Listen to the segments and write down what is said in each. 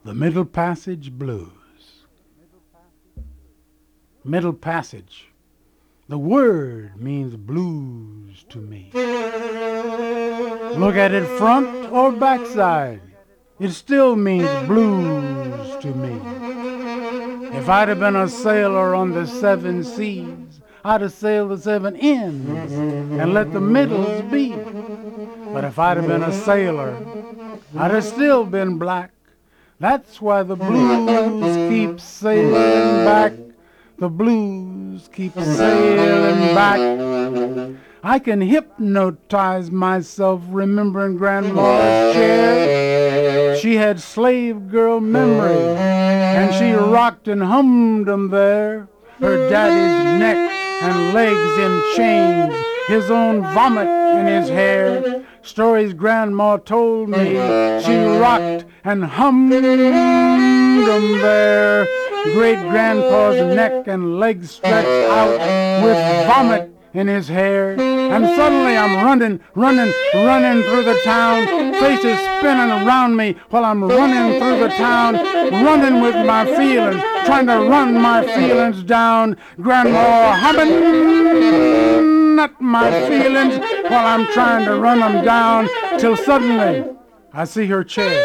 The Middle Passage Blues. Middle Passage. The word means blues to me. Look at it front or backside, it still means blues to me. If I'd have been a sailor on the seven seas, I'd have sailed the seven ends and let the middles be. But if I'd have been a sailor, I'd have still been black. That's why the blues keep sailing back. The blues keep sailing back. I can hypnotize myself remembering Grandma's chair. She had slave girl memories, and she rocked and hummed 'em there. Her daddy's neck and legs in chains, his own vomit in his hair. Stories Grandma told me, she rocked and hummed 'em there. Great-grandpa's neck and legs stretched out with vomit in his hair. And suddenly I'm running through the town, faces spinning around me while I'm running through the town, running with my feelings, trying to run my feelings down. Grandma humming at my feelings while I'm trying to run them down, till suddenly I see her chair.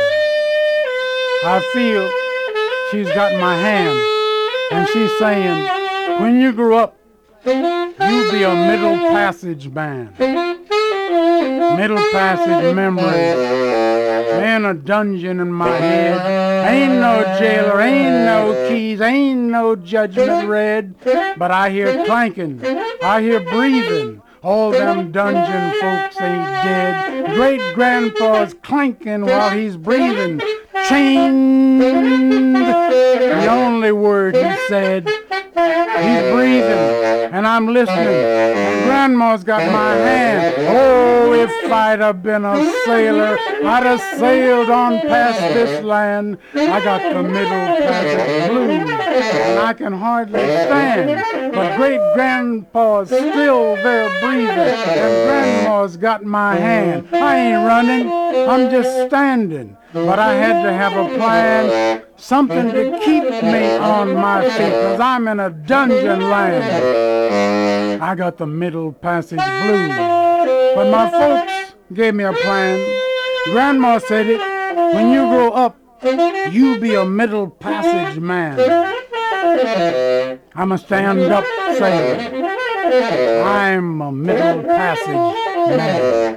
I feel she's got my hand, and she's saying, when you grow up, you be a Middle Passage man. Middle Passage memories. In a dungeon in my head. Ain't no jailer, ain't no keys, ain't no judgment read. But I hear clanking, I hear breathing. All them dungeon folks ain't dead. Great-grandpa's clanking while he's breathing. Chained, the only word he said. He's breathing, and I'm listening. Grandma's got my hand. Oh, if I'd have been a sailor, I'd have sailed on past this land. I got the Middle Passage blues, and I can hardly stand. But great-grandpa's still there breathing, and Grandma's got my hand. I ain't running, I'm just standing. But I had to have a plan, something to keep me on my feet, 'cause I'm in a dungeon land. I got the Middle Passage blues. But my folks gave me a plan. Grandma said it, when you grow up, you be a Middle Passage man. I'm a stand-up sailor. I'm a Middle Passage man.